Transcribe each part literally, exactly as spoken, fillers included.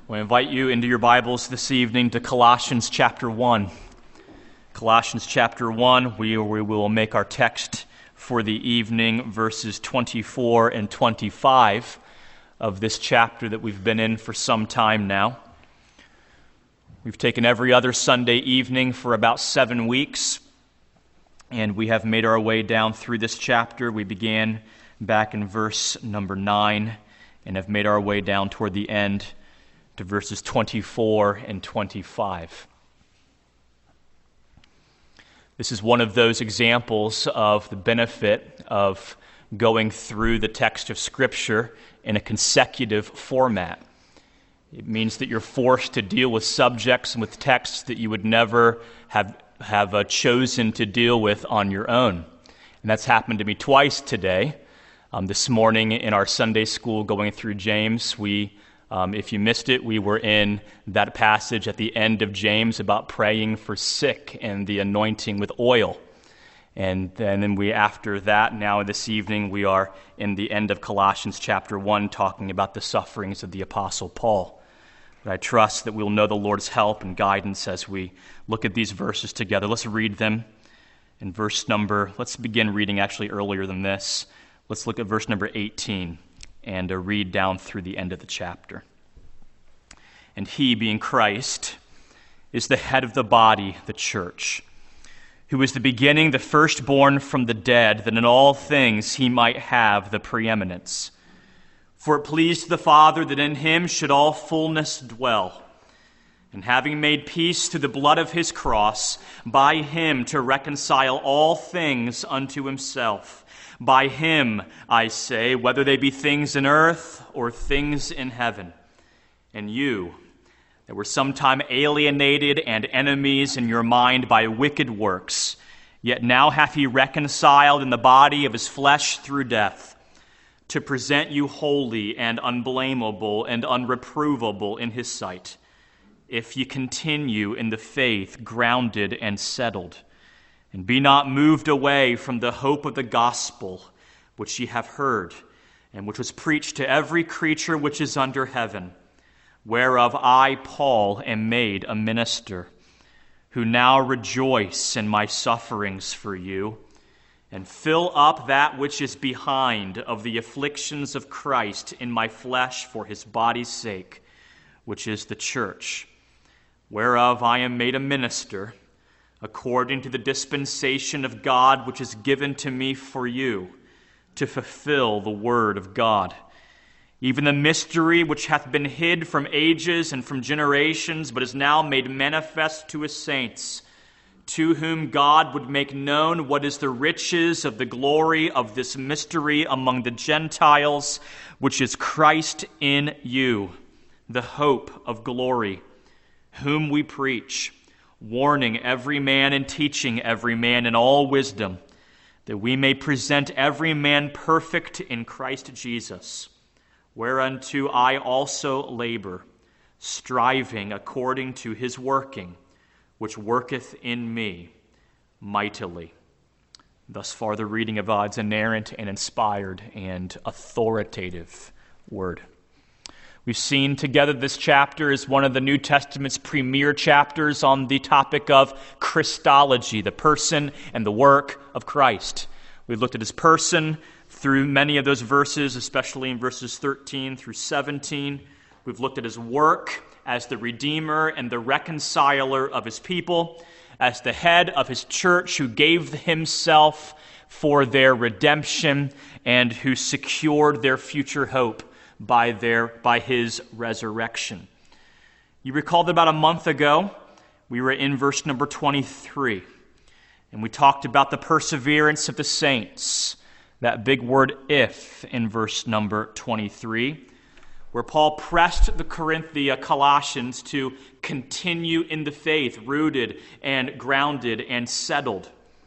We invite you into your Bibles this evening to Colossians chapter one. Colossians chapter one, we, we will make our text for the evening, verses twenty-four and twenty-five of this chapter that we've been in for some time now. We've taken every other Sunday evening for about seven weeks, and we have made our way down through this chapter. We began back in verse number nine and have made our way down toward the end to verses twenty-four and twenty-five. This is one of those examples of the benefit of going through the text of Scripture in a consecutive format. It means that you're forced to deal with subjects and with texts that you would never have, have uh, chosen to deal with on your own. And that's happened to me twice today. Um, this morning in our Sunday school going through James, we Um, if you missed it, we were in that passage at the end of James about praying for sick and the anointing with oil. And then we, after that, now this evening, we are in the end of Colossians chapter one, talking about the sufferings of the Apostle Paul. But I trust that we'll know the Lord's help and guidance as we look at these verses together. Let's read them. In verse number, let's begin reading actually earlier than this. Let's look at verse number eighteen. And uh, read down through the end of the chapter. And he, being Christ, is the head of the body, the church, who is the beginning, the firstborn from the dead, that in all things he might have the preeminence. For it pleased the Father that in him should all fullness dwell, and having made peace through the blood of his cross, by him to reconcile all things unto himself. By him, I say, whether they be things in earth or things in heaven. And you, that were sometime alienated and enemies in your mind by wicked works, yet now hath he reconciled in the body of his flesh through death, to present you holy and unblameable and unreprovable in his sight, if ye continue in the faith, grounded and settled. And be not moved away from the hope of the gospel which ye have heard, and which was preached to every creature which is under heaven, whereof I, Paul, am made a minister, who now rejoice in my sufferings for you, and fill up that which is behind of the afflictions of Christ in my flesh for his body's sake, which is the church, whereof I am made a minister, according to the dispensation of God which is given to me for you, to fulfill the word of God, even the mystery which hath been hid from ages and from generations, but is now made manifest to his saints, to whom God would make known what is the riches of the glory of this mystery among the Gentiles, which is Christ in you, the hope of glory, whom we preach, warning every man and teaching every man in all wisdom, that we may present every man perfect in Christ Jesus, whereunto I also labor, striving according to his working, which worketh in me mightily. Thus far the reading of God's inerrant and inspired and authoritative word. We've seen together this chapter is one of the New Testament's premier chapters on the topic of Christology, the person and the work of Christ. We've looked at his person through many of those verses, especially in verses thirteen through seventeen. We've looked at his work as the Redeemer and the reconciler of his people, as the head of his church who gave himself for their redemption and who secured their future hope by their by his resurrection. You recall that about a month ago, we were in verse number twenty-three, and we talked about the perseverance of the saints, that big word if in verse number twenty-three, where Paul pressed the Corinth, the Colossians to continue in the faith, rooted and grounded and settled.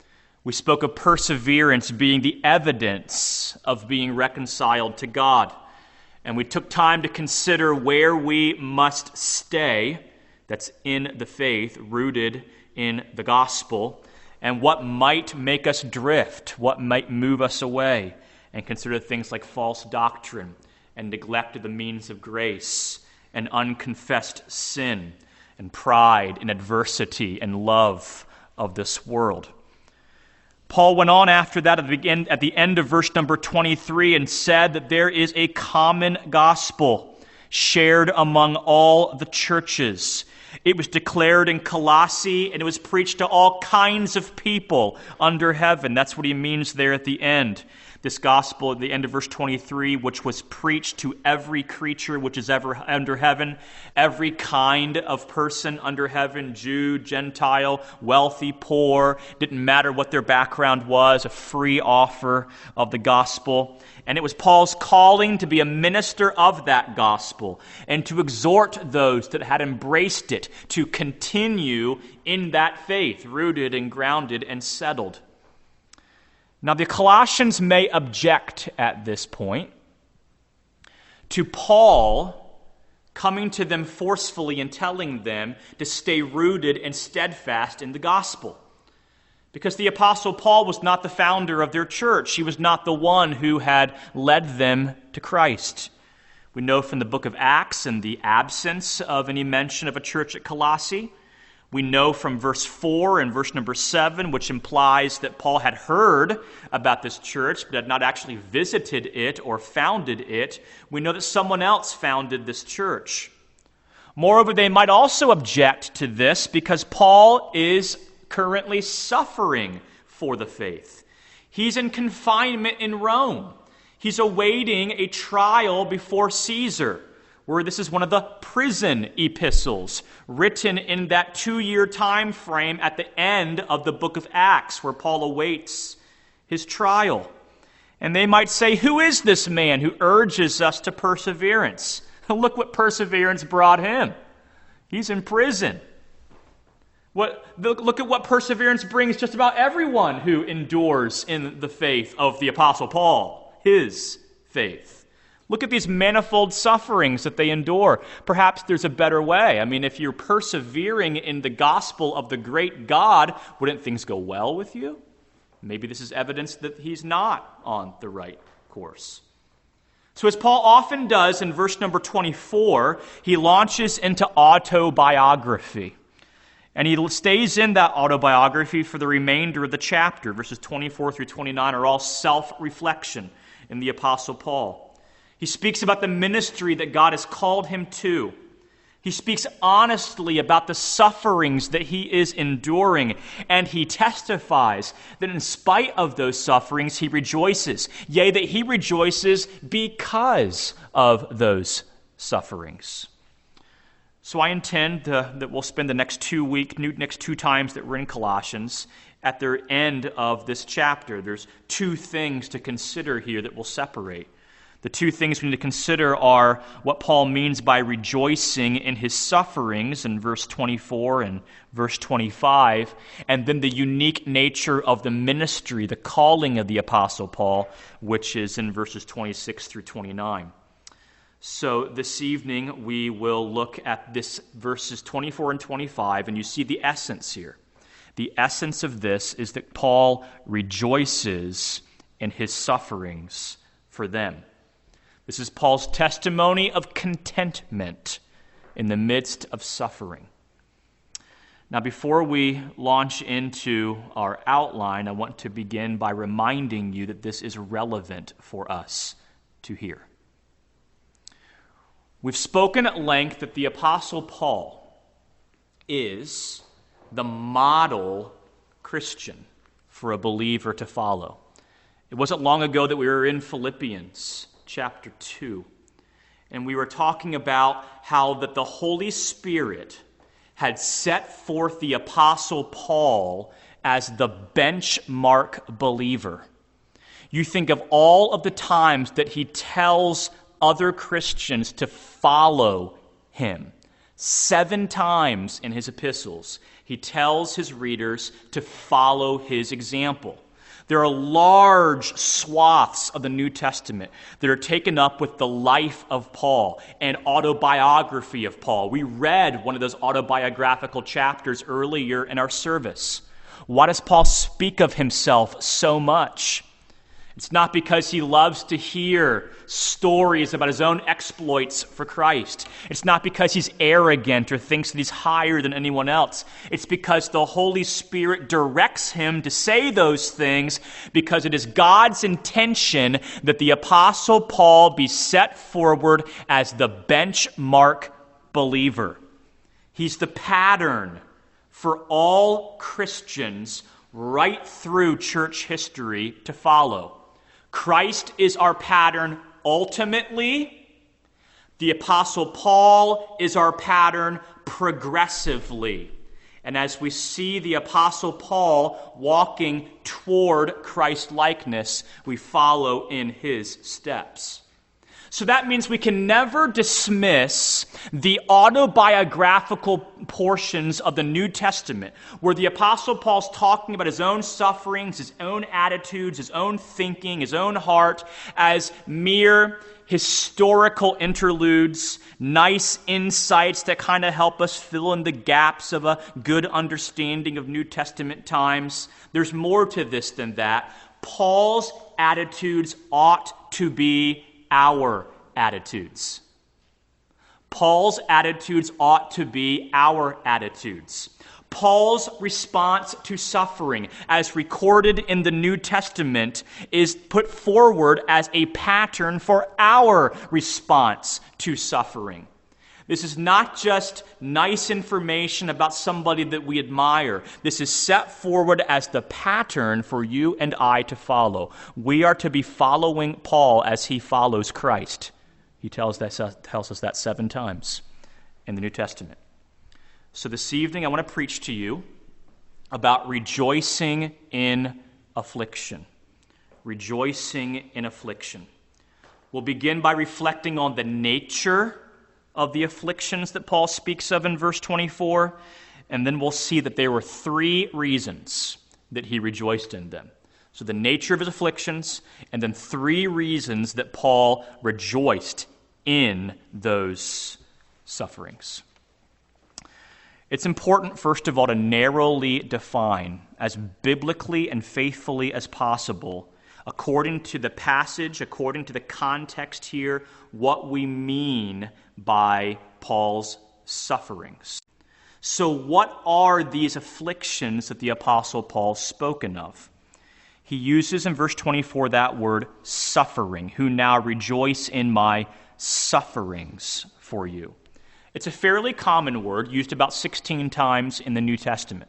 We spoke of perseverance being the evidence of being reconciled to God. And we took time to consider where we must stay, that's in the faith, rooted in the gospel, and what might make us drift, what might move us away, and consider things like false doctrine and neglect of the means of grace and unconfessed sin and pride and adversity and love of this world. Paul went on after that at the end, at the end of verse number twenty-three and said that there is a common gospel shared among all the churches. It was declared in Colossae, and it was preached to all kinds of people under heaven. That's what he means there at the end. This gospel at the end of verse twenty-three, which was preached to every creature which is ever under heaven, every kind of person under heaven, Jew, Gentile, wealthy, poor, didn't matter what their background was, a free offer of the gospel. And it was Paul's calling to be a minister of that gospel and to exhort those that had embraced it to continue in that faith, rooted and grounded and settled. Now, the Colossians may object at this point to Paul coming to them forcefully and telling them to stay rooted and steadfast in the gospel. Because the Apostle Paul was not the founder of their church. He was not the one who had led them to Christ. We know from the book of Acts and the absence of any mention of a church at Colossae. We know from verse four and verse number seven, which implies that Paul had heard about this church, but had not actually visited it or founded it. We know that someone else founded this church. Moreover, they might also object to this because Paul is currently suffering for the faith. He's in confinement in Rome. He's awaiting a trial before Caesar, where this is one of the prison epistles written in that two-year time frame at the end of the book of Acts, where Paul awaits his trial. And they might say, who is this man who urges us to perseverance? Look what perseverance brought him. He's in prison. What, look at what perseverance brings just about everyone who endures in the faith of the Apostle Paul, his faith. Look at these manifold sufferings that they endure. Perhaps there's a better way. I mean, if you're persevering in the gospel of the great God, wouldn't things go well with you? Maybe this is evidence that he's not on the right course. So as Paul often does in verse number twenty-four, he launches into autobiography. And he stays in that autobiography for the remainder of the chapter. Verses twenty-four through twenty-nine are all self-reflection in the Apostle Paul. He speaks about the ministry that God has called him to. He speaks honestly about the sufferings that he is enduring, and he testifies that in spite of those sufferings, he rejoices. Yea, that he rejoices because of those sufferings. So I intend uh, that we'll spend the next two week, next two times that we're in Colossians at the end of this chapter. There's two things to consider here that will separate. The two things we need to consider are what Paul means by rejoicing in his sufferings in verse twenty-four and verse twenty-five, and then the unique nature of the ministry, the calling of the Apostle Paul, which is in verses twenty-six through twenty-nine. So this evening we will look at this verses twenty-four and twenty-five, and you see the essence here. The essence of this is that Paul rejoices in his sufferings for them. This is Paul's testimony of contentment in the midst of suffering. Now, before we launch into our outline, I want to begin by reminding you that this is relevant for us to hear. We've spoken at length that the Apostle Paul is the model Christian for a believer to follow. It wasn't long ago that we were in Philippians chapter two, and we were talking about how that the Holy Spirit had set forth the Apostle Paul as the benchmark believer. You think of all of the times that he tells other Christians to follow him. Seven times in his epistles, he tells his readers to follow his example. There are large swaths of the New Testament that are taken up with the life of Paul and autobiography of Paul. We read one of those autobiographical chapters earlier in our service. Why does Paul speak of himself so much? It's not because he loves to hear stories about his own exploits for Christ. It's not because he's arrogant or thinks that he's higher than anyone else. It's because the Holy Spirit directs him to say those things, because it is God's intention that the Apostle Paul be set forward as the benchmark believer. He's the pattern for all Christians right through church history to follow. Christ is our pattern ultimately. The Apostle Paul is our pattern progressively. And as we see the Apostle Paul walking toward Christ-likeness, we follow in his steps. So that means we can never dismiss the autobiographical portions of the New Testament, where the Apostle Paul's talking about his own sufferings, his own attitudes, his own thinking, his own heart, as mere historical interludes, nice insights that kind of help us fill in the gaps of a good understanding of New Testament times. There's more to this than that. Paul's attitudes ought to be our attitudes. Paul's attitudes ought to be our attitudes. Paul's response to suffering, as recorded in the New Testament, is put forward as a pattern for our response to suffering. This is not just nice information about somebody that we admire. This is set forward as the pattern for you and I to follow. We are to be following Paul as he follows Christ. He tells, that, tells us that seven times in the New Testament. So this evening I want to preach to you about rejoicing in affliction. Rejoicing in affliction. We'll begin by reflecting on the nature of the afflictions that Paul speaks of in verse twenty-four, and then we'll see that there were three reasons that he rejoiced in them. So the nature of his afflictions, and then three reasons that Paul rejoiced in those sufferings. It's important, first of all, to narrowly define, as biblically and faithfully as possible, according to the passage, according to the context here, what we mean by Paul's sufferings. So what are these afflictions that the Apostle Paul spoken of? He uses in verse twenty-four that word suffering, who now rejoice in my sufferings for you. It's a fairly common word, used about sixteen times in the New Testament.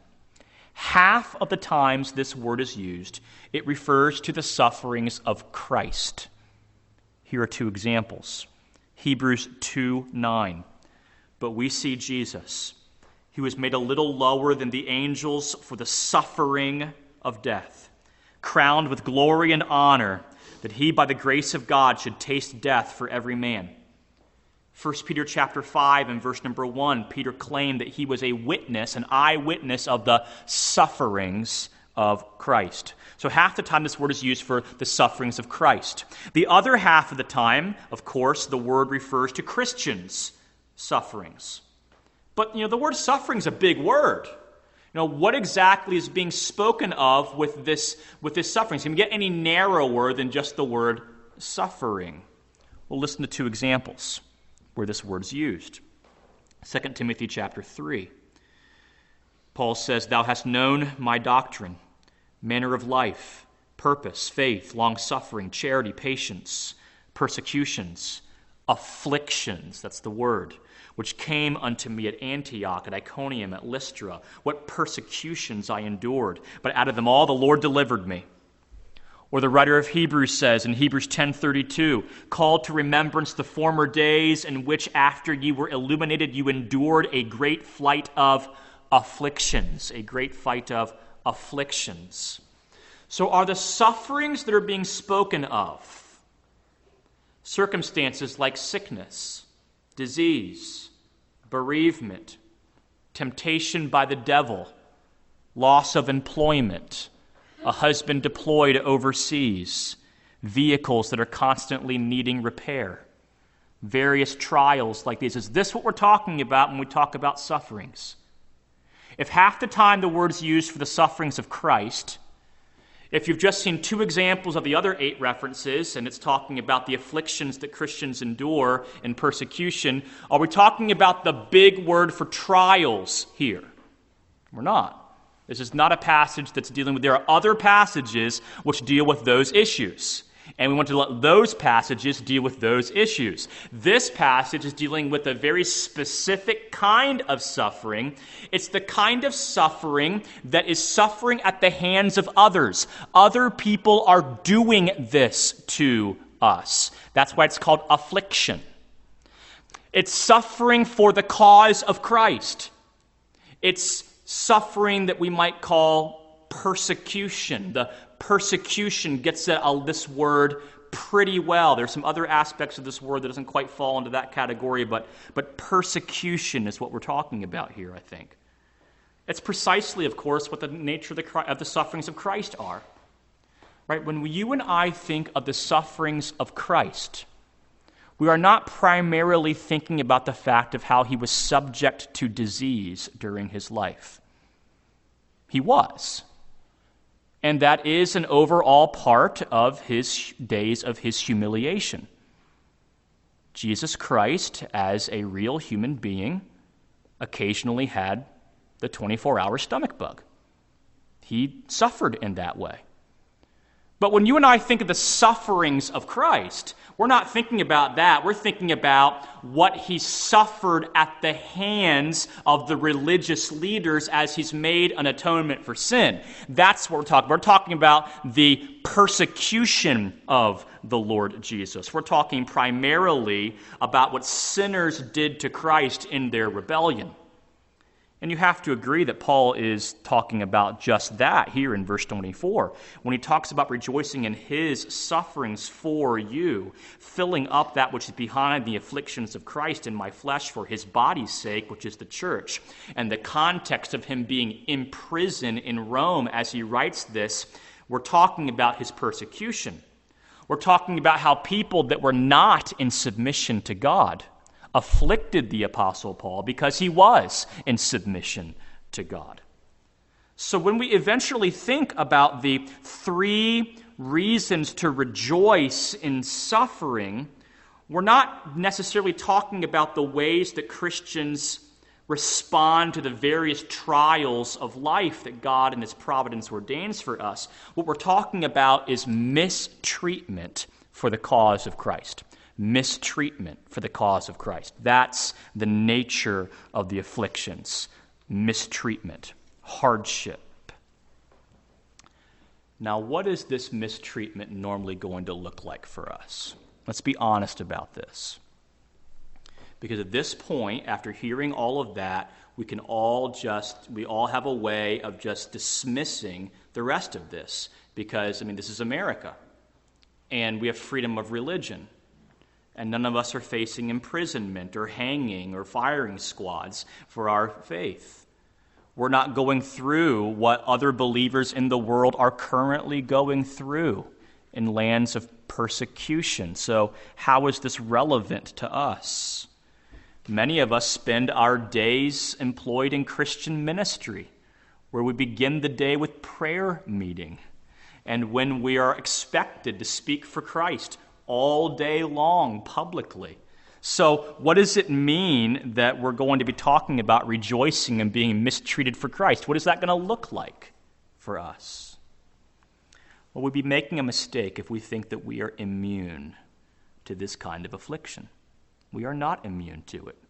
Half of the times this word is used, it refers to the sufferings of Christ. Here are two examples. Hebrews two nine. But we see Jesus. He was made a little lower than the angels for the suffering of death, crowned with glory and honor, that he, by the grace of God, should taste death for every man. First Peter chapter five and verse number one, Peter claimed that he was a witness, an eyewitness of the sufferings of Christ. So half the time this word is used for the sufferings of Christ. The other half of the time, of course, the word refers to Christians' sufferings. But, you know, the word suffering is a big word. You know, what exactly is being spoken of with this, with this suffering? Can we get any narrower than just the word suffering? We'll listen to two examples where this word is used. Second Timothy chapter three. Paul says, "Thou hast known my doctrine, manner of life, purpose, faith, long-suffering, charity, patience, persecutions, afflictions," that's the word, "which came unto me at Antioch, at Iconium, at Lystra. What persecutions I endured, but out of them all the Lord delivered me." Or the writer of Hebrews says in Hebrews ten thirty-two, "Called to remembrance the former days in which after ye were illuminated you endured a great flight of afflictions." A great fight of afflictions. So are the sufferings that are being spoken of circumstances like sickness, disease, bereavement, temptation by the devil, loss of employment, a husband deployed overseas, vehicles that are constantly needing repair, various trials like these? Is this what we're talking about when we talk about sufferings? If half the time the word is used for the sufferings of Christ, If you've just seen two examples of the other eight references, and it's talking about the afflictions that Christians endure in persecution, are we talking about the big word for trials here? We're not. This is not a passage that's dealing with, there are other passages which deal with those issues. And we want to let those passages deal with those issues. This passage is dealing with a very specific kind of suffering. It's the kind of suffering that is suffering at the hands of others. Other people are doing this to us. That's why it's called affliction. It's suffering for the cause of Christ. It's suffering that we might call persecution. The persecution gets at uh, this word pretty well. There's some other aspects of this word that doesn't quite fall into that category, but, but persecution is what we're talking about here, I think. It's precisely, of course, what the nature of the, of the sufferings of Christ are. Right? When you and I think of the sufferings of Christ, we are not primarily thinking about the fact of how he was subject to disease during his life. He was. And that is an overall part of his days of his humiliation. Jesus Christ, as a real human being, occasionally had the twenty-four hour stomach bug. He suffered in that way. But when you and I think of the sufferings of Christ, we're not thinking about that. We're thinking about what he suffered at the hands of the religious leaders as he's made an atonement for sin. That's what we're talking about. We're talking about the persecution of the Lord Jesus. We're talking primarily about what sinners did to Christ in their rebellion. And you have to agree that Paul is talking about just that here in verse twenty-four. When he talks about rejoicing in his sufferings for you, filling up that which is behind the afflictions of Christ in my flesh for his body's sake, which is the church. And the context of him being in prison in Rome as he writes this, we're talking about his persecution. We're talking about how people that were not in submission to God afflicted the Apostle Paul because he was in submission to God. So when we eventually think about the three reasons to rejoice in suffering, we're not necessarily talking about the ways that Christians respond to the various trials of life that God in his providence ordains for us. What we're talking about is mistreatment for the cause of Christ. Mistreatment for the cause of Christ. That's the nature of the afflictions. Mistreatment, hardship. Now, what is this mistreatment normally going to look like for us? Let's be honest about this. Because at this point, after hearing all of that, we can all just, we all have a way of just dismissing the rest of this. Because, I mean, this is America. And we have freedom of religion. And none of us are facing imprisonment or hanging or firing squads for our faith. We're not going through what other believers in the world are currently going through in lands of persecution. So how is this relevant to us? Many of us spend our days employed in Christian ministry, where we begin the day with prayer meeting, and when we are expected to speak for Christ all day long publicly. So what does it mean that we're going to be talking about rejoicing and being mistreated for Christ? What is that going to look like for us? Well, we'd be making a mistake if we think that we are immune to this kind of affliction. We are not immune to it.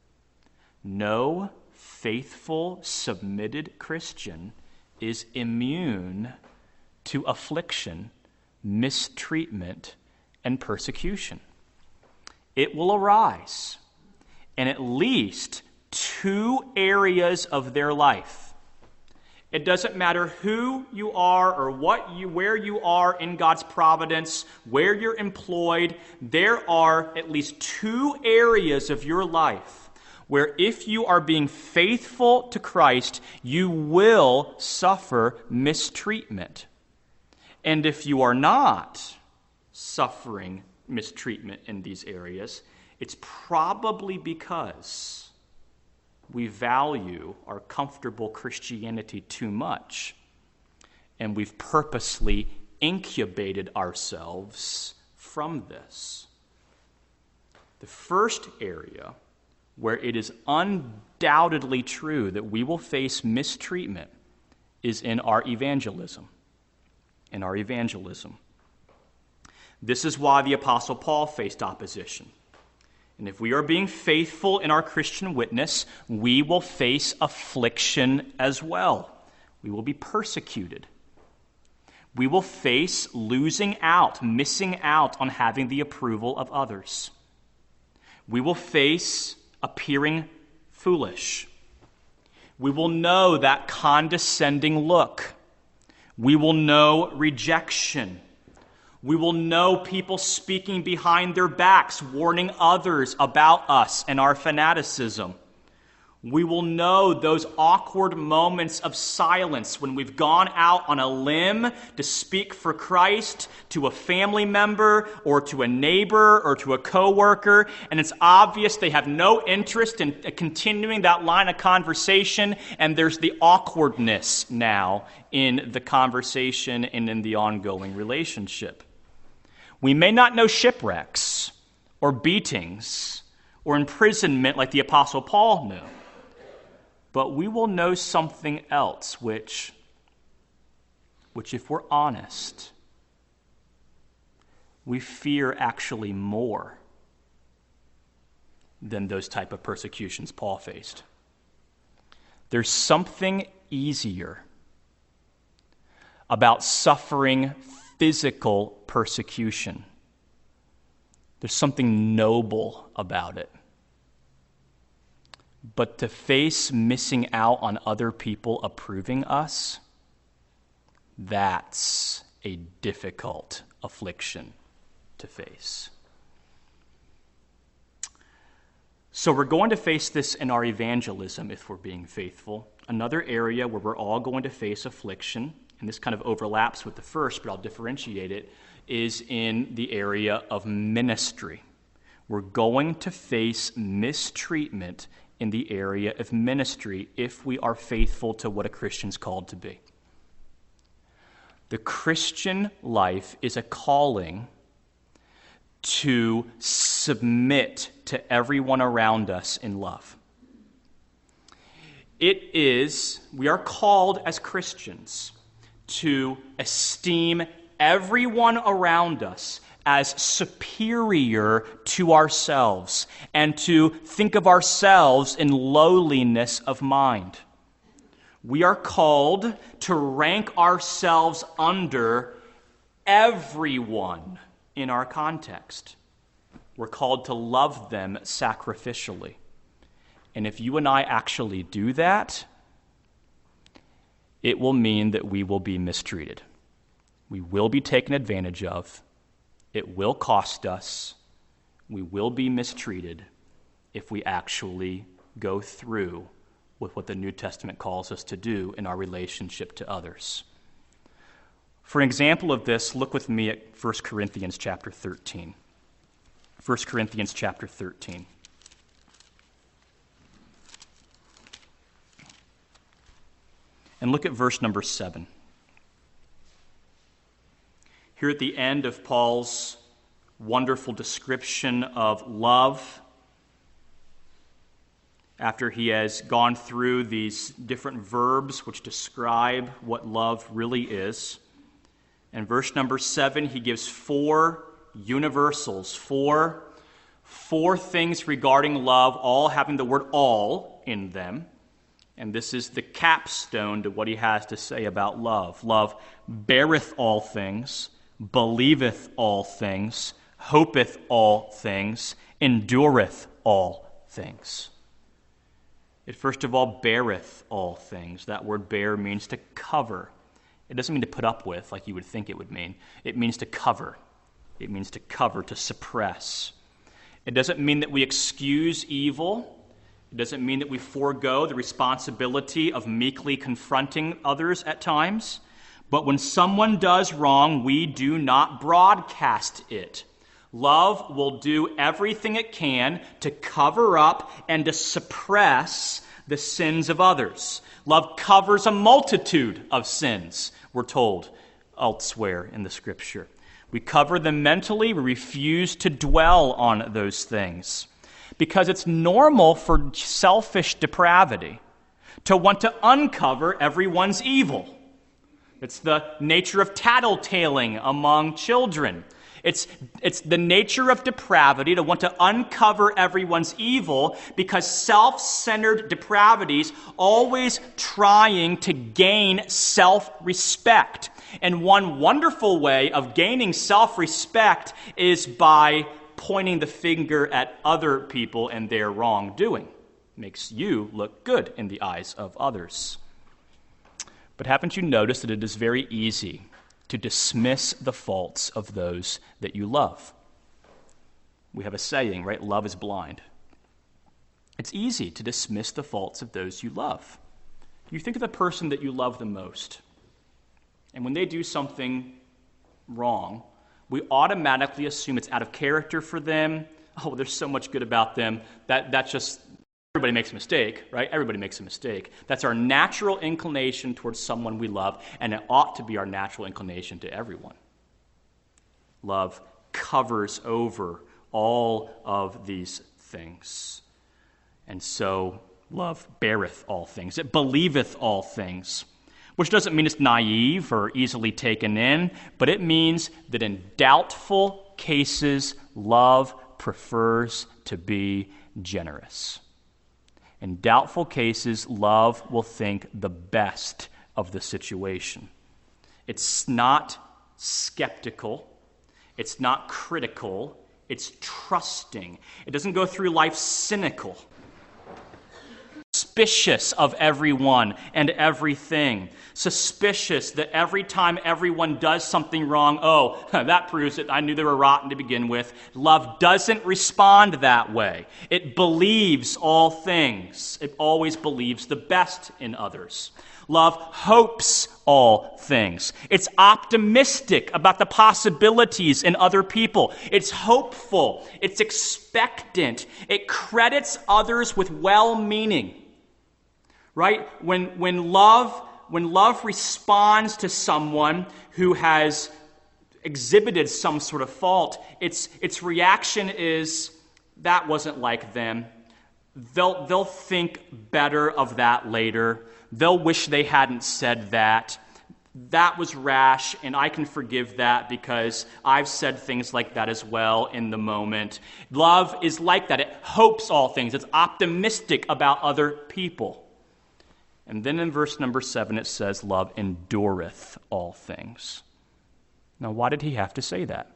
No faithful, submitted Christian is immune to affliction, mistreatment, and persecution. It will arise in at least two areas of their life. It doesn't matter who you are or what you, where you are in God's providence, where you're employed. There are at least two areas of your life where if you are being faithful to Christ, you will suffer mistreatment. And if you are not suffering mistreatment in these areas, it's probably because we value our comfortable Christianity too much, and we've purposely incubated ourselves from this. The first area where it is undoubtedly true that we will face mistreatment is in our evangelism. In our evangelism. This is why the Apostle Paul faced opposition. And if we are being faithful in our Christian witness, we will face affliction as well. We will be persecuted. We will face losing out, missing out on having the approval of others. We will face appearing foolish. We will know that condescending look. We will know rejection. We will know people speaking behind their backs, warning others about us and our fanaticism. We will know those awkward moments of silence when we've gone out on a limb to speak for Christ to a family member or to a neighbor or to a coworker, and it's obvious they have no interest in continuing that line of conversation, and there's the awkwardness now in the conversation and in the ongoing relationship. We may not know shipwrecks or beatings or imprisonment like the Apostle Paul knew. But we will know something else, which, which if we're honest, we fear actually more than those type of persecutions Paul faced. There's something easier about suffering physical persecution. There's something noble about it. But to face missing out on other people approving us, that's a difficult affliction to face. So we're going to face this in our evangelism if we're being faithful. Another area where we're all going to face affliction, and this kind of overlaps with the first, but I'll differentiate it, is in the area of ministry. We're going to face mistreatment in the area of ministry if we are faithful to what a Christian's called to be. The Christian life is a calling to submit to everyone around us in love. It is, we are called as Christians to esteem everyone around us as superior to ourselves and to think of ourselves in lowliness of mind. We are called to rank ourselves under everyone in our context. We're called to love them sacrificially. And if you and I actually do that, it will mean that we will be mistreated. We will be taken advantage of. It will cost us. We will be mistreated if we actually go through with what the New Testament calls us to do in our relationship to others. For an example of this, look with me at First Corinthians chapter thirteen. First Corinthians chapter thirteen. And look at verse number seven. Here at the end of Paul's wonderful description of love, after he has gone through these different verbs which describe what love really is, in verse number seven, he gives four universals, four, four things regarding love, all having the word all in them. And this is the capstone to what he has to say about love. Love beareth all things, believeth all things, hopeth all things, endureth all things. It first of all beareth all things. That word bear means to cover. It doesn't mean to put up with like you would think it would mean. It means to cover. It means to cover, to suppress. It doesn't mean that we excuse evil. It doesn't mean that we forego the responsibility of meekly confronting others at times. But when someone does wrong, we do not broadcast it. Love will do everything it can to cover up and to suppress the sins of others. Love covers a multitude of sins, we're told elsewhere in the Scripture. We cover them mentally. We refuse to dwell on those things because it's normal for selfish depravity to want to uncover everyone's evil. It's the nature of tattletaling among children. It's, it's the nature of depravity to want to uncover everyone's evil because self-centered depravities always trying to gain self-respect. And one wonderful way of gaining self-respect is by pointing the finger at other people and their wrongdoing. Makes you look good in the eyes of others. But haven't you noticed that it is very easy to dismiss the faults of those that you love? We have a saying, right? Love is blind. It's easy to dismiss the faults of those you love. You think of the person that you love the most, and when they do something wrong, we automatically assume it's out of character for them. Oh, there's so much good about them. That that's just, everybody makes a mistake, right? Everybody makes a mistake. That's our natural inclination towards someone we love, and it ought to be our natural inclination to everyone. Love covers over all of these things. And so love beareth all things. It believeth all things, which doesn't mean it's naive or easily taken in, but it means that in doubtful cases, love prefers to be generous. In doubtful cases, love will think the best of the situation. It's not skeptical. It's not critical. It's trusting. It doesn't go through life cynical, suspicious of everyone and everything. Suspicious that every time everyone does something wrong, oh, that proves it. I knew they were rotten to begin with. Love doesn't respond that way. It believes all things. It always believes the best in others. Love hopes all things. It's optimistic about the possibilities in other people. It's hopeful. It's expectant. It credits others with well-meaning. Right? When when love when love responds to someone who has exhibited some sort of fault, its its reaction is, that wasn't like them. They'll they'll think better of that later. They'll wish they hadn't said that. That was rash, and I can forgive that because I've said things like that as well in the moment. Love is like that. It hopes all things. It's optimistic about other people. And then in verse number seven, it says, love endureth all things. Now, why did he have to say that?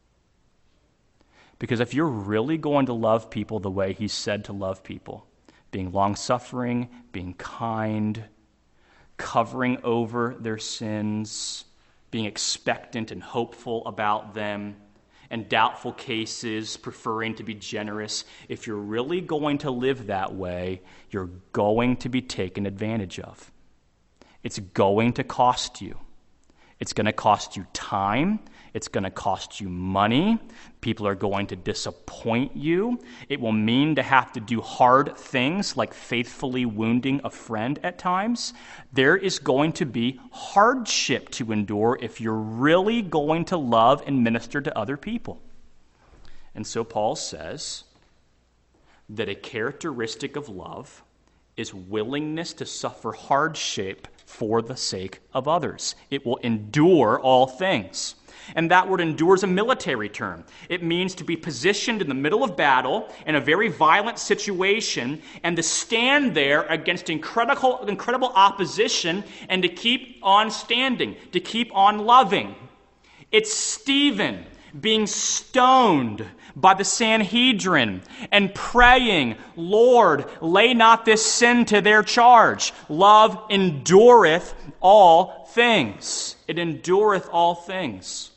Because if you're really going to love people the way he said to love people, being long-suffering, being kind, covering over their sins, being expectant and hopeful about them, and doubtful cases, preferring to be generous. If you're really going to live that way, you're going to be taken advantage of. It's going to cost you. It's going to cost you time. It's going to cost you money. People are going to disappoint you. It will mean to have to do hard things like faithfully wounding a friend at times. There is going to be hardship to endure if you're really going to love and minister to other people. And so Paul says that a characteristic of love is willingness to suffer hardship for the sake of others. It will endure all things. And that word endure is a military term. It means to be positioned in the middle of battle in a very violent situation and to stand there against incredible, incredible opposition and to keep on standing, to keep on loving. It's Stephen being stoned by the Sanhedrin and praying, Lord, lay not this sin to their charge. Love endureth all things. It endureth all things.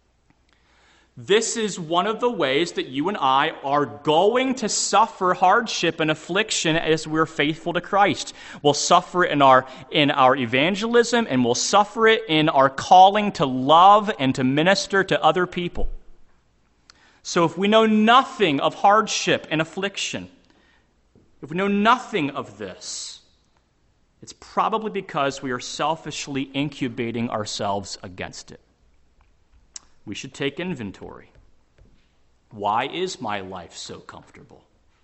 This is one of the ways that you and I are going to suffer hardship and affliction as we're faithful to Christ. We'll suffer it in our, in our evangelism, and we'll suffer it in our calling to love and to minister to other people. So if we know nothing of hardship and affliction, if we know nothing of this, it's probably because we are selfishly incubating ourselves against it. We should take inventory. Why is my life so comfortable?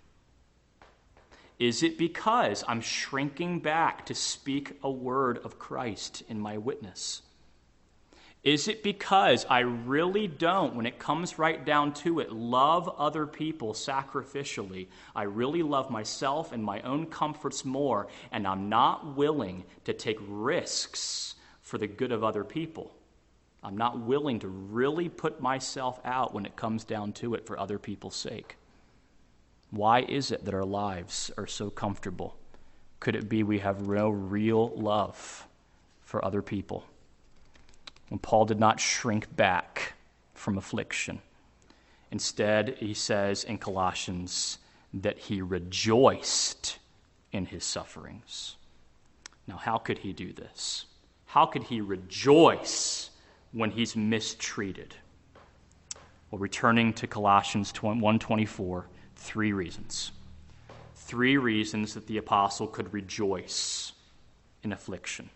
Is it because I'm shrinking back to speak a word of Christ in my witness? Is it because I really don't, when it comes right down to it, love other people sacrificially? I really love myself and my own comforts more, and I'm not willing to take risks for the good of other people. I'm not willing to really put myself out when it comes down to it for other people's sake. Why is it that our lives are so comfortable? Could it be we have no real love for other people? When Paul did not shrink back from affliction. Instead, he says in Colossians that he rejoiced in his sufferings. Now, how could he do this? How could he rejoice when he's mistreated? Well, returning to Colossians one twenty-four, three reasons. Three reasons that the apostle could rejoice in affliction.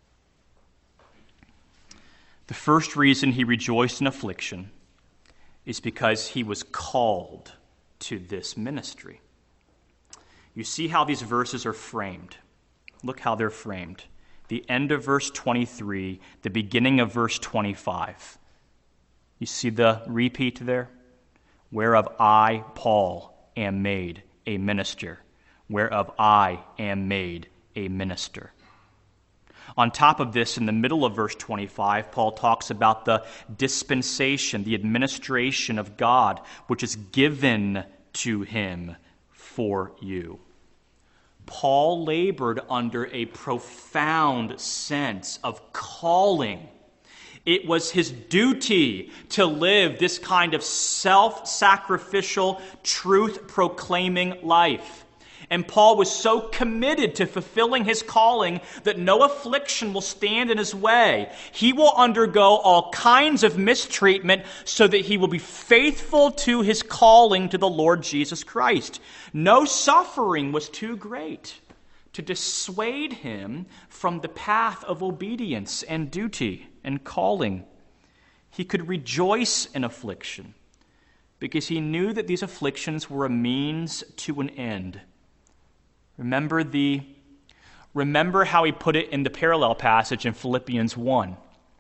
The first reason he rejoiced in affliction is because he was called to this ministry. You see how these verses are framed. Look how they're framed. The end of verse twenty-three, the beginning of verse twenty-five. You see the repeat there? Whereof I, Paul, am made a minister. Whereof I am made a minister. On top of this, in the middle of verse twenty-five, Paul talks about the dispensation, the administration of God, which is given to him for you. Paul labored under a profound sense of calling. It was his duty to live this kind of self-sacrificial, truth-proclaiming life. And Paul was so committed to fulfilling his calling that no affliction will stand in his way. He will undergo all kinds of mistreatment so that he will be faithful to his calling to the Lord Jesus Christ. No suffering was too great to dissuade him from the path of obedience and duty and calling. He could rejoice in affliction because he knew that these afflictions were a means to an end. Remember the remember how he put it in the parallel passage in Philippians one.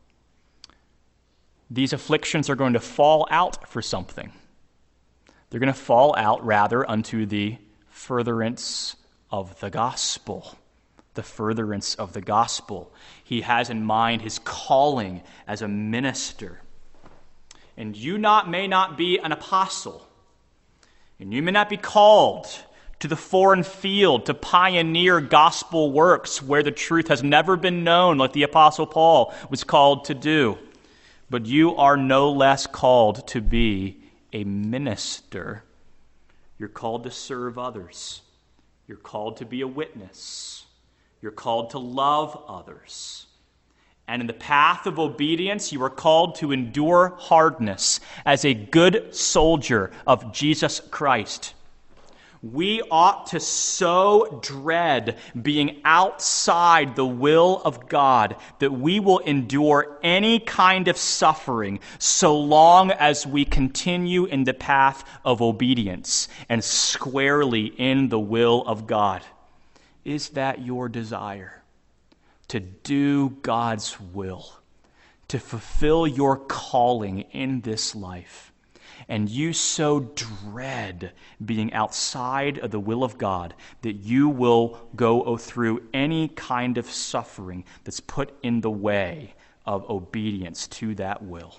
These afflictions are going to fall out for something. They're going to fall out rather unto the furtherance of the gospel. The furtherance of the gospel. He has in mind his calling as a minister. And you not may not be an apostle. And you may not be called to the foreign field, to pioneer gospel works where the truth has never been known, like the Apostle Paul was called to do. But you are no less called to be a minister. You're called to serve others. You're called to be a witness. You're called to love others. And in the path of obedience, you are called to endure hardness as a good soldier of Jesus Christ. We ought to so dread being outside the will of God that we will endure any kind of suffering so long as we continue in the path of obedience and squarely in the will of God. Is that your desire? To do God's will, to fulfill your calling in this life? And you so dread being outside of the will of God that you will go through any kind of suffering that's put in the way of obedience to that will.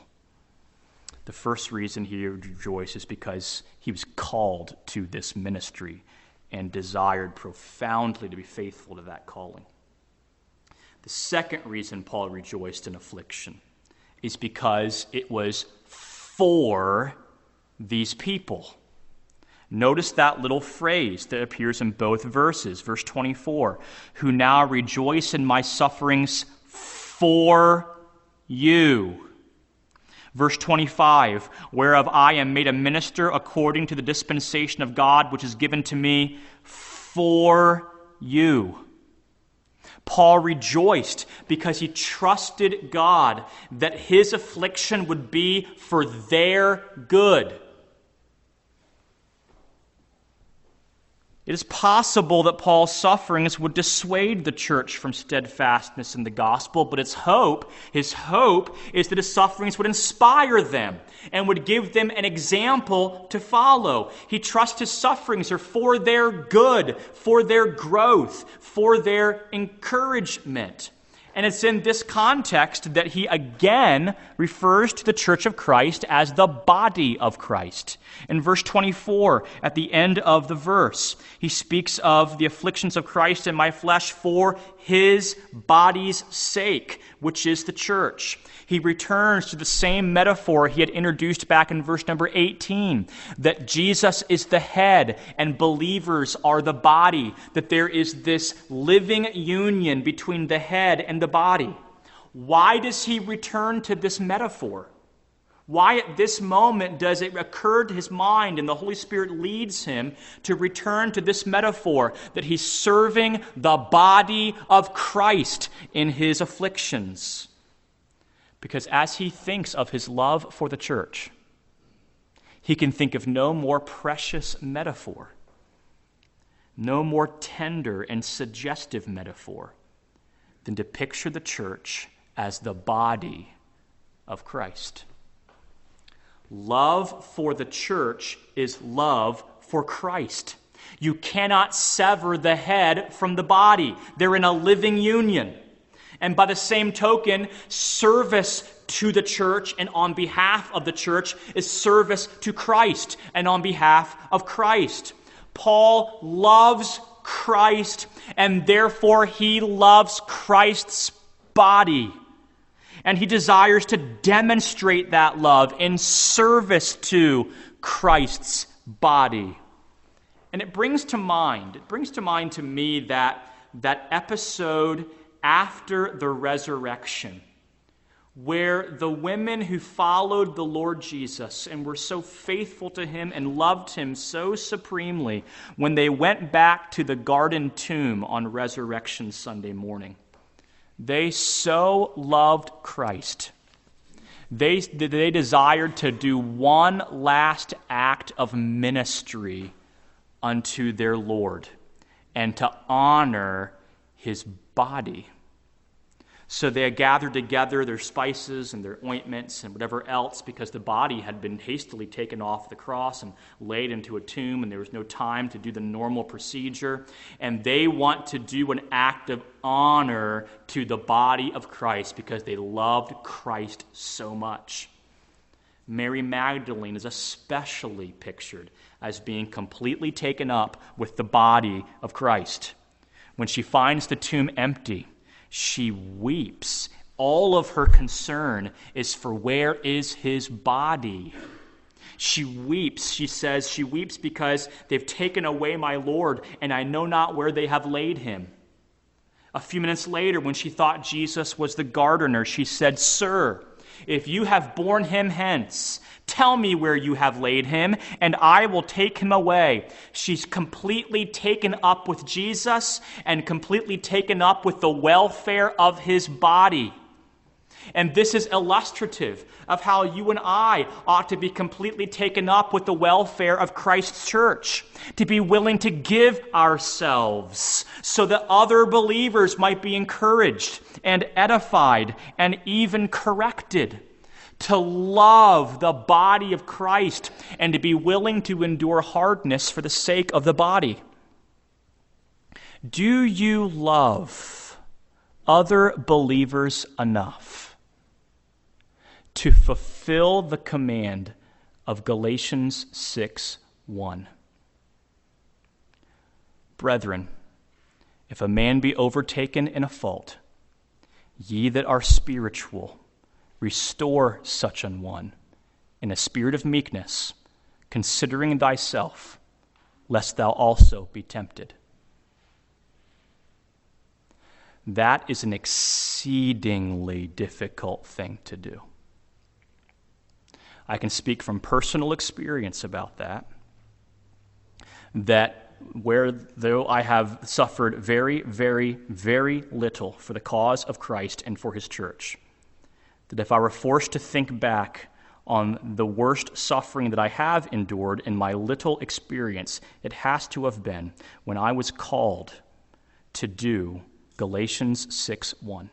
The first reason he rejoiced is because he was called to this ministry and desired profoundly to be faithful to that calling. The second reason Paul rejoiced in affliction is because it was for these people. Notice that little phrase that appears in both verses. Verse twenty-four, who now rejoice in my sufferings for you. Verse twenty-five, whereof I am made a minister according to the dispensation of God, which is given to me for you. Paul rejoiced because he trusted God that his affliction would be for their good. It is possible that Paul's sufferings would dissuade the church from steadfastness in the gospel, but its hope, his hope, is that his sufferings would inspire them and would give them an example to follow. He trusts his sufferings are for their good, for their growth, for their encouragement. And it's in this context that he again refers to the church of Christ as the body of Christ. In verse twenty-four, at the end of the verse, he speaks of the afflictions of Christ in my flesh for his body's sake, which is the church. He returns to the same metaphor he had introduced back in verse number eighteen, that Jesus is the head and believers are the body, that there is this living union between the head and the body. Why does he return to this metaphor? Why at this moment does it occur to his mind and the Holy Spirit leads him to return to this metaphor that he's serving the body of Christ in his afflictions? Because as he thinks of his love for the church, he can think of no more precious metaphor, no more tender and suggestive metaphor than to picture the church as the body of Christ. Love for the church is love for Christ. You cannot sever the head from the body. They're in a living union. And by the same token, service to the church and on behalf of the church is service to Christ and on behalf of Christ. Paul loves Christ, and therefore he loves Christ's body. And he desires to demonstrate that love in service to Christ's body. And it brings to mind, it brings to mind to me that, that episode after the resurrection, where the women who followed the Lord Jesus and were so faithful to him and loved him so supremely, when they went back to the garden tomb on Resurrection Sunday morning, they so loved Christ. They, they desired to do one last act of ministry unto their Lord and to honor his body. So they had gathered together their spices and their ointments and whatever else, because the body had been hastily taken off the cross and laid into a tomb, and there was no time to do the normal procedure. And they want to do an act of honor to the body of Christ because they loved Christ so much. Mary Magdalene is especially pictured as being completely taken up with the body of Christ. When she finds the tomb empty, she weeps. All of her concern is for where is his body. She weeps. She says she weeps because they've taken away my Lord, and I know not where they have laid him. A few minutes later, when she thought Jesus was the gardener, she said, Sir, if you have borne him hence, tell me where you have laid him, and I will take him away. She's completely taken up with Jesus and completely taken up with the welfare of his body. And this is illustrative of how you and I ought to be completely taken up with the welfare of Christ's church, to be willing to give ourselves so that other believers might be encouraged and edified and even corrected, to love the body of Christ and to be willing to endure hardness for the sake of the body. Do you love other believers enough to fulfill the command of Galatians six one? Brethren, if a man be overtaken in a fault, ye that are spiritual, restore such an one in a spirit of meekness, considering thyself, lest thou also be tempted. That is an exceedingly difficult thing to do. I can speak from personal experience about that, that where though I have suffered very, very, very little for the cause of Christ and for his church, that if I were forced to think back on the worst suffering that I have endured in my little experience, it has to have been when I was called to do Galatians six one.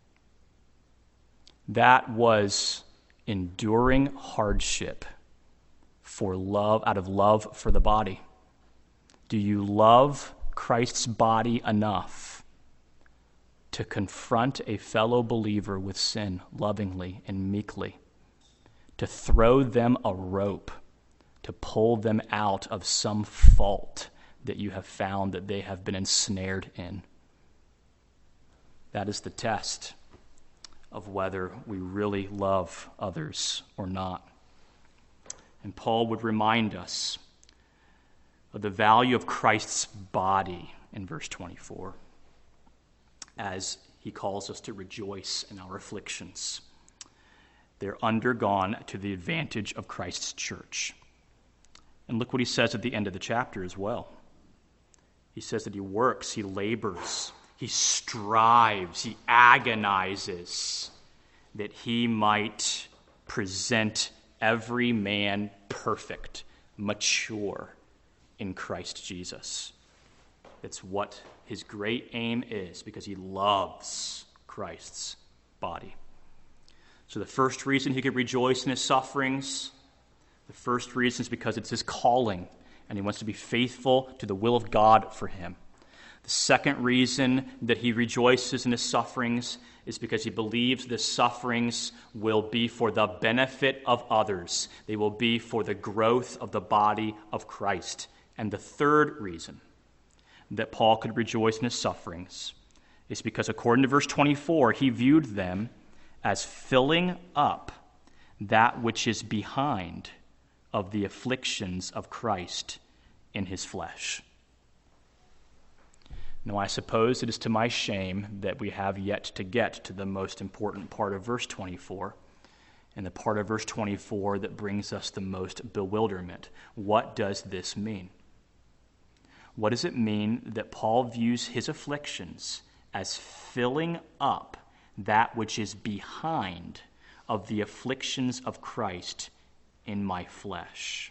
That was enduring hardship for love, out of love for the body. Do you love Christ's body enough to confront a fellow believer with sin lovingly and meekly, to throw them a rope, to pull them out of some fault that you have found that they have been ensnared in? That is the test of whether we really love others or not. And Paul would remind us of the value of Christ's body in verse twenty-four, as he calls us to rejoice in our afflictions. They're undergone to the advantage of Christ's church. And look what he says at the end of the chapter as well. He says that he works, he labors, he strives, he agonizes that he might present every man perfect, mature in Christ Jesus. It's what his great aim is, because he loves Christ's body. So the first reason he could rejoice in his sufferings, the first reason is because it's his calling, and he wants to be faithful to the will of God for him. The second reason that he rejoices in his sufferings is because he believes the sufferings will be for the benefit of others. They will be for the growth of the body of Christ. And the third reason that Paul could rejoice in his sufferings is because, according to verse twenty-four, he viewed them as filling up that which is behind of the afflictions of Christ in his flesh. Now, I suppose it is to my shame that we have yet to get to the most important part of verse twenty-four, and the part of verse twenty-four that brings us the most bewilderment. What does this mean? What does it mean that Paul views his afflictions as filling up that which is behind of the afflictions of Christ in my flesh?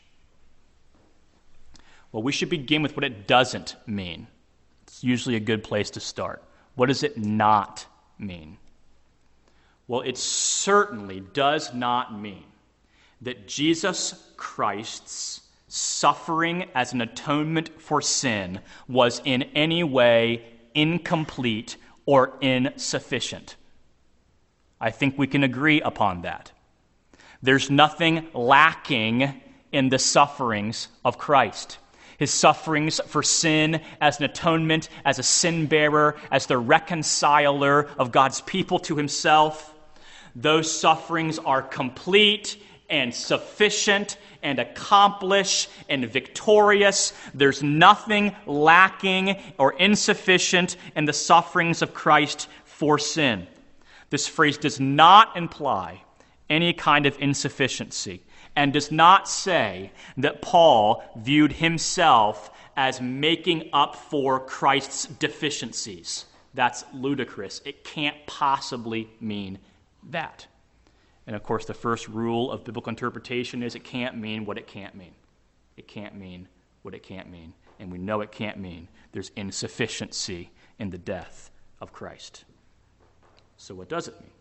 Well, we should begin with what it doesn't mean. It's usually a good place to start. What does it not mean? Well, it certainly does not mean that Jesus Christ's suffering as an atonement for sin was in any way incomplete or insufficient. I think we can agree upon that. There's nothing lacking in the sufferings of Christ. His sufferings for sin as an atonement, as a sin bearer, as the reconciler of God's people to himself, those sufferings are complete and sufficient and accomplished and victorious. There's nothing lacking or insufficient in the sufferings of Christ for sin. This phrase does not imply any kind of insufficiency, and does not say that Paul viewed himself as making up for Christ's deficiencies. That's ludicrous. It can't possibly mean that. And of course, the first rule of biblical interpretation is it can't mean what it can't mean. It can't mean what it can't mean. And we know it can't mean there's insufficiency in the death of Christ. So what does it mean?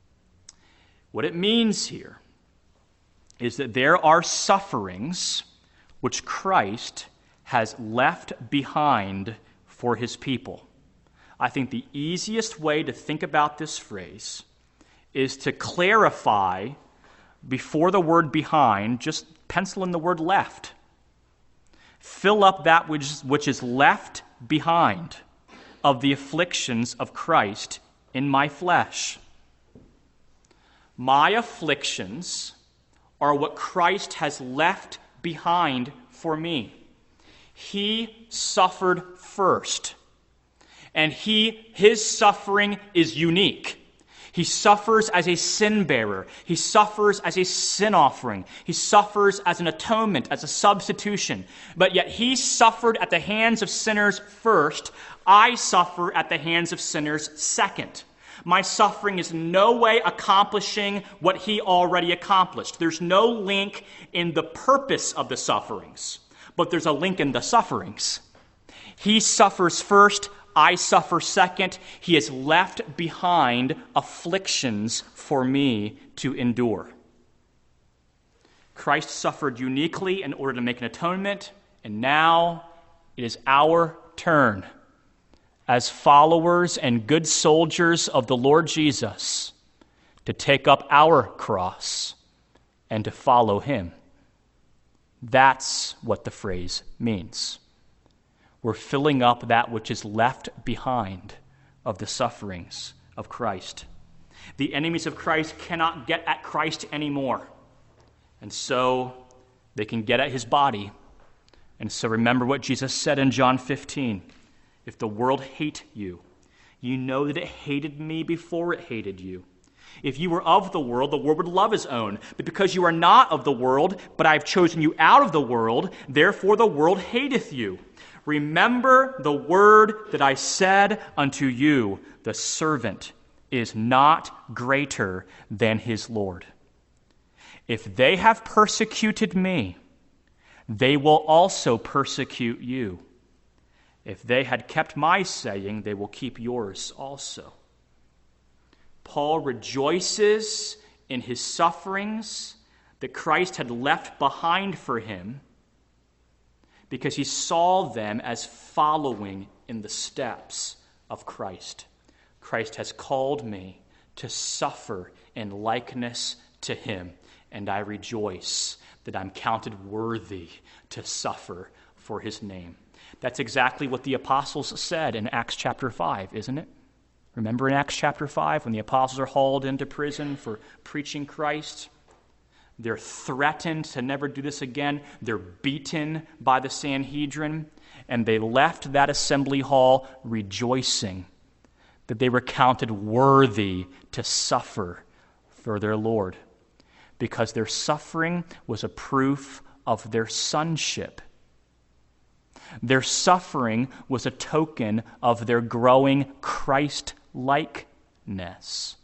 What it means here is that there are sufferings which Christ has left behind for his people. I think the easiest way to think about this phrase is to clarify before the word behind, just pencil in the word left. Fill up that which, which is left behind of the afflictions of Christ in my flesh. My afflictions are what Christ has left behind for me. He suffered first, and he his suffering is unique. He suffers as a sin bearer. He suffers as a sin offering. He suffers as an atonement, as a substitution. But yet he suffered at the hands of sinners first. I suffer at the hands of sinners second. My suffering is in no way accomplishing what he already accomplished. There's no link in the purpose of the sufferings, but there's a link in the sufferings. He suffers first, I suffer second. He has left behind afflictions for me to endure. Christ suffered uniquely in order to make an atonement, and now it is our turn as followers and good soldiers of the Lord Jesus to take up our cross and to follow him. That's what the phrase means. We're filling up that which is left behind of the sufferings of Christ. The enemies of Christ cannot get at Christ anymore, and so they can get at his body. And so remember what Jesus said in John fifteen. If the world hate you, you know that it hated me before it hated you. If you were of the world, the world would love his own. But because you are not of the world, but I have chosen you out of the world, therefore the world hateth you. Remember the word that I said unto you, the servant is not greater than his Lord. If they have persecuted me, they will also persecute you. If they had kept my saying, they will keep yours also. Paul rejoices in his sufferings that Christ had left behind for him because he saw them as following in the steps of Christ. Christ has called me to suffer in likeness to him, and I rejoice that I'm counted worthy to suffer for his name. That's exactly what the apostles said in Acts chapter five, isn't it? Remember in Acts chapter five when the apostles are hauled into prison for preaching Christ? They're threatened to never do this again. They're beaten by the Sanhedrin, and they left that assembly hall rejoicing that they were counted worthy to suffer for their Lord, because their suffering was a proof of their sonship. Their suffering was a token of their growing Christ-likeness.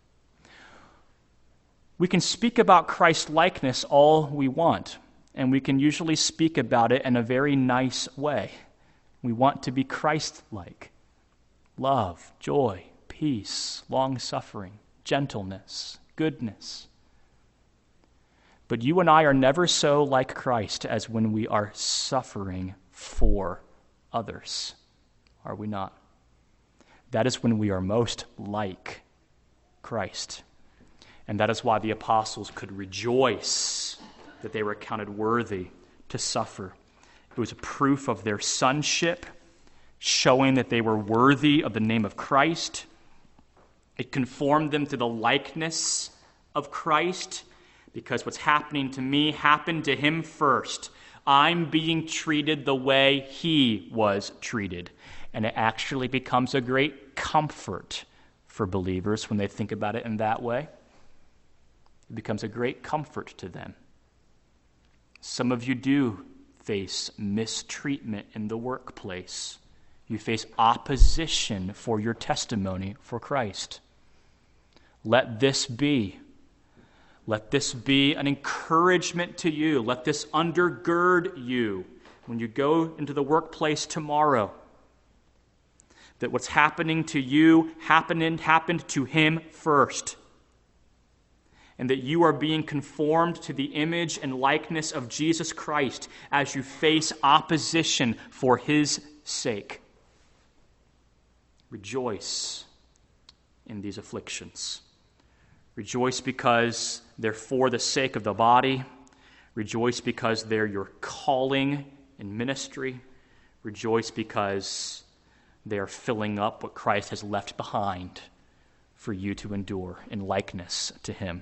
We can speak about Christ-likeness all we want, and we can usually speak about it in a very nice way. We want to be Christ-like. Love, joy, peace, long-suffering, gentleness, goodness. But you and I are never so like Christ as when we are suffering for others, are we not? That is when we are most like Christ. And that is why the apostles could rejoice that they were counted worthy to suffer. It was a proof of their sonship, showing that they were worthy of the name of Christ. It conformed them to the likeness of Christ, because what's happening to me happened to him first. I'm being treated the way he was treated. And it actually becomes a great comfort for believers when they think about it in that way. It becomes a great comfort to them. Some of you do face mistreatment in the workplace. You face opposition for your testimony for Christ. Let this be. Let this be an encouragement to you. Let this undergird you when you go into the workplace tomorrow. That what's happening to you happened, happened to him first. And that you are being conformed to the image and likeness of Jesus Christ as you face opposition for his sake. Rejoice in these afflictions. Rejoice because they're for the sake of the body. Rejoice because they're your calling in ministry. Rejoice because they are filling up what Christ has left behind for you to endure in likeness to him.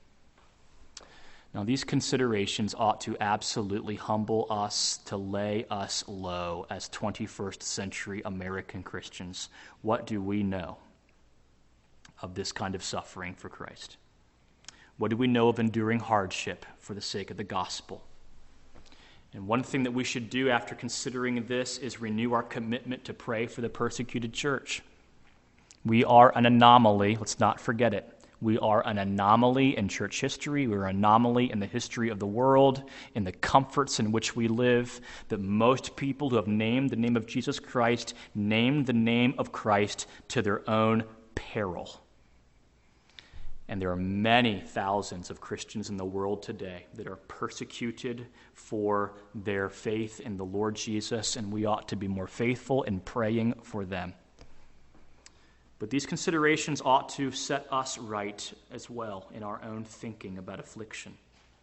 Now, these considerations ought to absolutely humble us, to lay us low as twenty-first century American Christians. What do we know of this kind of suffering for Christ? What do we know of enduring hardship for the sake of the gospel? And one thing that we should do after considering this is renew our commitment to pray for the persecuted church. We are an anomaly. Let's not forget it. We are an anomaly in church history. We're an anomaly in the history of the world, in the comforts in which we live, that most people who have named the name of Jesus Christ named the name of Christ to their own peril. And there are many thousands of Christians in the world today that are persecuted for their faith in the Lord Jesus, and we ought to be more faithful in praying for them. But these considerations ought to set us right as well in our own thinking about affliction.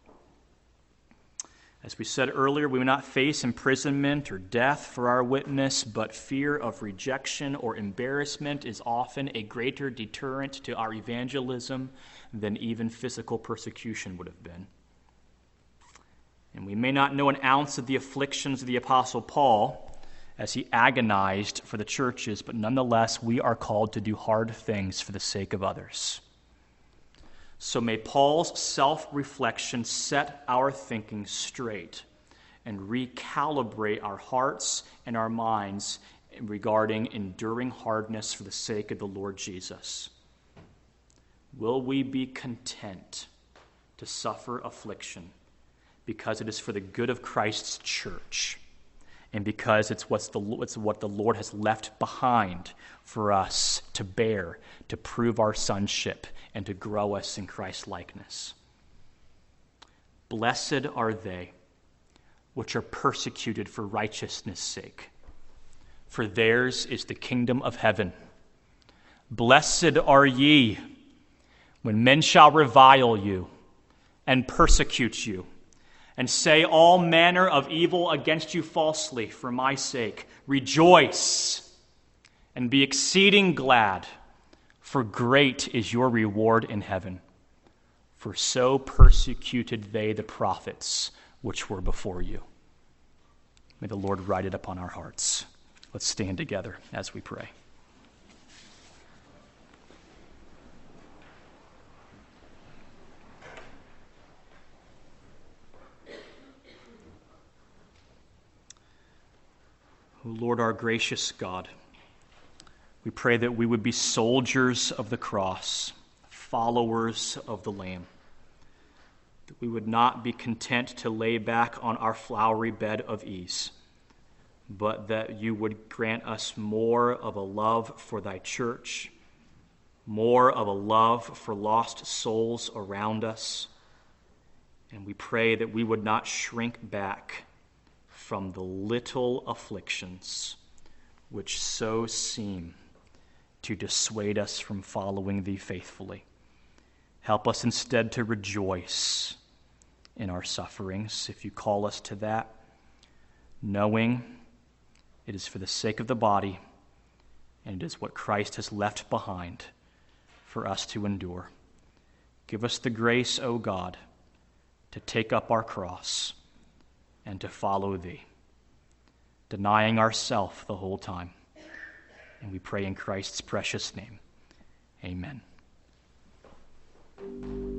As we said earlier, we will not face imprisonment or death for our witness, but fear of rejection or embarrassment is often a greater deterrent to our evangelism than even physical persecution would have been. And we may not know an ounce of the afflictions of the Apostle Paul as he agonized for the churches, but nonetheless, we are called to do hard things for the sake of others. So may Paul's self-reflection set our thinking straight and recalibrate our hearts and our minds regarding enduring hardness for the sake of the Lord Jesus. Will we be content to suffer affliction because it is for the good of Christ's church and because it's, what's the, it's what the Lord has left behind for us to bear, to prove our sonship, and to grow us in Christ's likeness? Blessed are they which are persecuted for righteousness' sake, for theirs is the kingdom of heaven. Blessed are ye when men shall revile you and persecute you, and say all manner of evil against you falsely for my sake. Rejoice and be exceeding glad, for great is your reward in heaven. For so persecuted they the prophets which were before you. May the Lord write it upon our hearts. Let's stand together as we pray. O Lord, our gracious God, we pray that we would be soldiers of the cross, followers of the Lamb, that we would not be content to lay back on our flowery bed of ease, but that you would grant us more of a love for thy church, more of a love for lost souls around us, and we pray that we would not shrink back from the little afflictions which so seem to dissuade us from following thee faithfully. Help us instead to rejoice in our sufferings, if you call us to that, knowing it is for the sake of the body, and it is what Christ has left behind for us to endure. Give us the grace, O God, to take up our cross and to follow thee, denying ourself the whole time. And we pray in Christ's precious name. Amen.